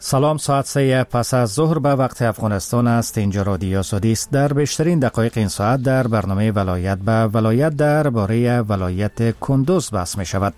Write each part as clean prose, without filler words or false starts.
سلام، ساعت 3 پس از ظهر به وقت افغانستان است. اینجا رادیو آزادی است. در بیشترین دقایق این ساعت در برنامه ولایت به ولایت درباره ولایت کندوز بحث می شود.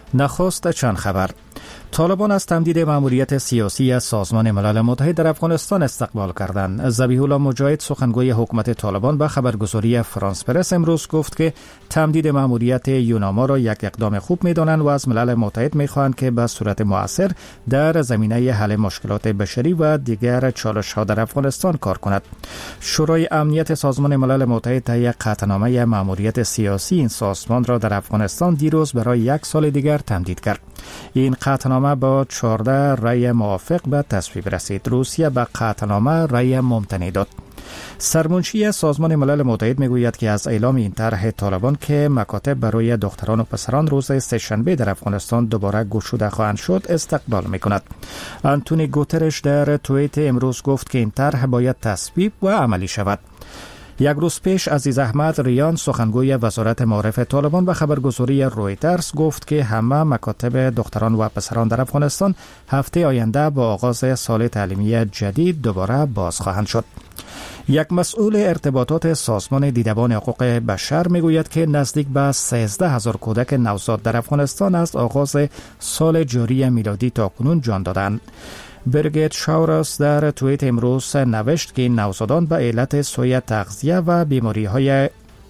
نخست چند خبر. طالبان از تمدید مأموریت سیاسی از سازمان ملل متحد در افغانستان استقبال کردند. ذبیح الله مجاهد سخنگوی حکومت طالبان به خبرگزاری فرانس پرس امروز گفت که تمدید مأموریت یوناما را یک اقدام خوب می‌دانند و از ملل متحد می‌خواهند که به صورت مؤثر در زمینه حل مشکلات بشری و دیگر چالش‌ها در افغانستان کار کند. شورای امنیت سازمان ملل متحد طی قطعنامه مأموریت سیاسی این سازمان را در افغانستان دیروز برای یک سال دیگر تمدید کرد. این قطعنامه با 14 رأی موافق به تصویب رسید. روسیه به قطعنامه رأی ممتنع داد. سرمنشی سازمان ملل متحد میگوید که از اعلام این طرح طالبان که مکاتب برای دختران و پسران روز سه‌شنبه در افغانستان دوباره گشوده خواهند شد استقبال میکند. آنتونی گوترش در توییت امروز گفت که این طرح باید تصویب و عملی شود. یک روز پیش عزیز احمد ریان سخنگوی وزارت معارف طالبان به خبرگزاری رویترز گفت که همه مکاتب دختران و پسران در افغانستان هفته آینده با آغاز سال تعلیمی جدید دوباره باز خواهند شد. یک مسئول ارتباطات سازمان دیدبان حقوق بشر میگوید که نزدیک به 13,000 کودک نوزاد در افغانستان از آغاز سال جاری میلادی تا کنون جان دادند. برگیت شاورس در توییت امروز نوشت که این نوزادان به علت سوء تغذیه و بیماری‌های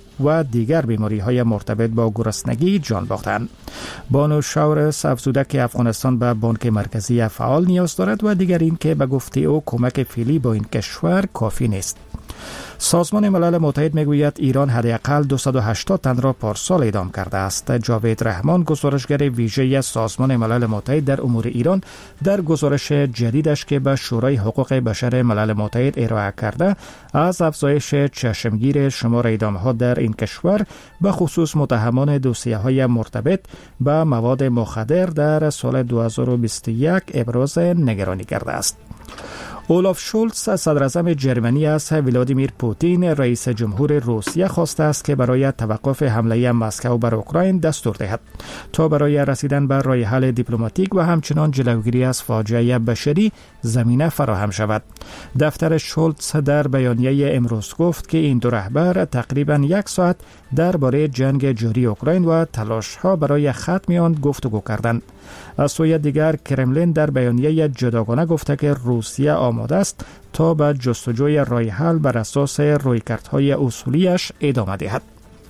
و دیگر بیماری‌های مرتبط با گرسنگی جان باختند. بانو شاورس افزوده که افغانستان به بانک مرکزی فعال نیاز دارد و دیگر این که به گفته او کمک فعلی با این کشور کافی نیست. سازمان ملل متحد میگوید ایران حداقل 280 تن را پارسال اعدام کرده است. جاوید رحمان گزارشگر ویژه سازمان ملل متحد در امور ایران در گزارش جدیدش که به شورای حقوق بشر ملل متحد ارائه کرده از افزایش چشمگیر شمار اعدام‌ها در این کشور به خصوص متهمان دوسیه‌های مرتبط به مواد مخدر در سال 2021 ابراز نگرانی کرده است. اولاف شولز صدر اعظم جرمنی از ولادیمیر پوتین رئیس جمهور روسیه خواسته است که برای توقف حمله مسکو بر اوکراین دستور دهد تا برای رسیدن به راه حل دیپلماتیک و همچنان جلوگیری از فاجعه بشری زمینه فراهم شود. دفتر شولز در بیانیه امروز گفت که این دو رهبر تقریباً یک ساعت درباره جنگ جاری اوکراین و تلاش‌ها برای ختم آن گفتگو کردند. از سوی دیگر کرملین در بیانیه جداگانه گفته که روسیه آماده است تا به جستجوی راه حل بر اساس رویکردهای اصولیش ادامه دهد.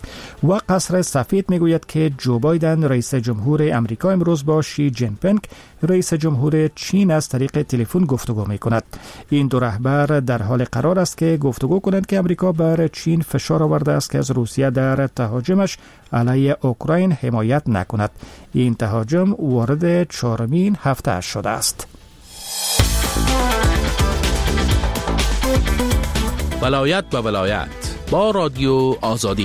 و قصر سفید میگوید که جو بایدن رئیس جمهور امریکا امروز با شی جین پینگ رئیس جمهور چین از طریق تلفن گفتگو میکند. این دو رهبر در حال قرار است که گفتگو کنند که امریکا بر چین فشار آورده است که از روسیه در تهاجمش علیه اوکراین حمایت نکند. این تهاجم وارد 4مین هفته شده است. ولایت به ولایت با رادیو آزادی.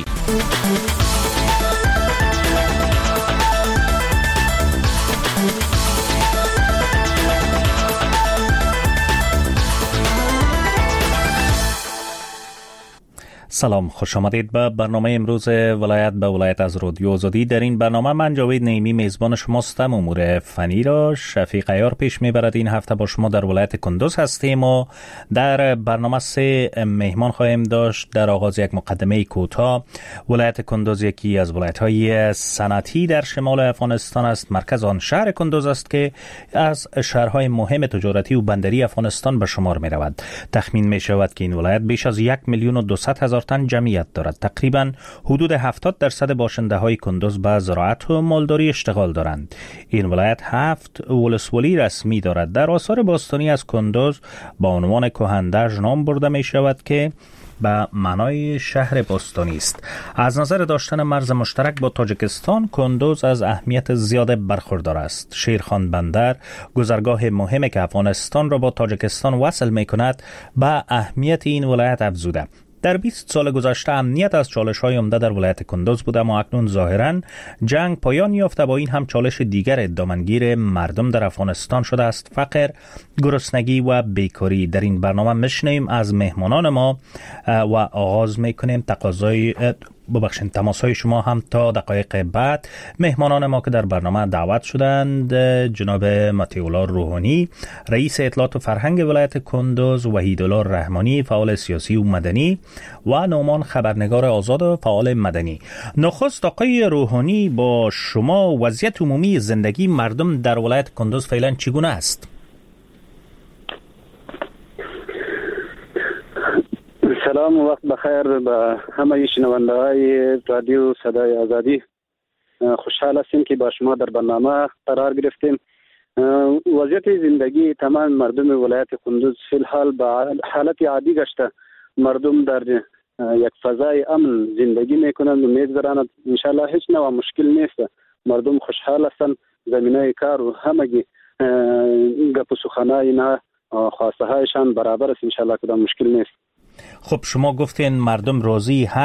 سلام، خوش آمدید به برنامه امروز ولایت به ولایت از رادیو آزادی. در این برنامه من جاوید نعیمی میزبان شماستم. امور فنی را شفیق عیار پیش میبرد. این هفته با شما در ولایت کندوز هستیم و در برنامه 3 مهمان خواهیم داشت. در آغاز یک مقدمه کوتاه. ولایت کندوز یکی از ولایت‌های صنعتی در شمال افغانستان است. مرکز آن شهر کندوز است که از شهرهای مهم تجارتی و بندری افغانستان به شمار میرود. تخمین میشود که این ولایت بیش از 1,200,000 تن جمعیت دارد. تقریباً حدود 70% باشنده های کندوز به زراعت و مالداری اشتغال دارند. این ولایت 7 ولسوالی رسمی دارد. در آثار باستانی از کندوز با عنوان کهندج نام برده می شود که به معنای شهر باستانی است. از نظر داشتن مرز مشترک با تاجیکستان، کندوز از اهمیت زیاد برخوردار است. شیرخان بندر، گذرگاه مهمی که افغانستان را با تاجیکستان وصل می کند، به اهمیت این ولایت افزوده. در 20 سال گذشته امنیت از چالش‌های عمده در ولایت کندوز بوده، اما اکنون ظاهراً جنگ پایان یافته. با این هم چالش دیگر دامنگیر مردم در افغانستان شده است: فقر، گرسنگی و بیکاری. در این برنامه میشنویم از مهمانان ما و آغاز میکنیم تماس‌های شما هم تا دقایق بعد. مهمانان ما که در برنامه دعوت شدند جناب مطیع‌الله روحانی، رئیس اطلاعات و فرهنگ ولایت کندوز، وحیدالله رحمانی، فعال سیاسی و مدنی، و نومان خبرنگار آزاد و فعال مدنی. نخست آقای روحانی، با شما وضعیت عمومی زندگی مردم در ولایت کندوز فعلا چگونه است؟ سلام و وقت بخیر به همه شنونده‌های رادیو صدای آزادی. خوشحال هستیم که با شما در برنامه قرار گرفتیم. وضعیت زندگی تمام مردم ولایت کندوز فی الحال به حالت عادی گشته. مردم در یک فضای امن زندگی میکنند و میگذرانند. انشالله هیچ نوع مشکل نیست. مردم خوشحال هستند. زمینه کار و همگی گپ و سخنای نه خواسته هایشان برابر است. انشالله کدام مشکل نیست. خب شما گفتین مردم راضی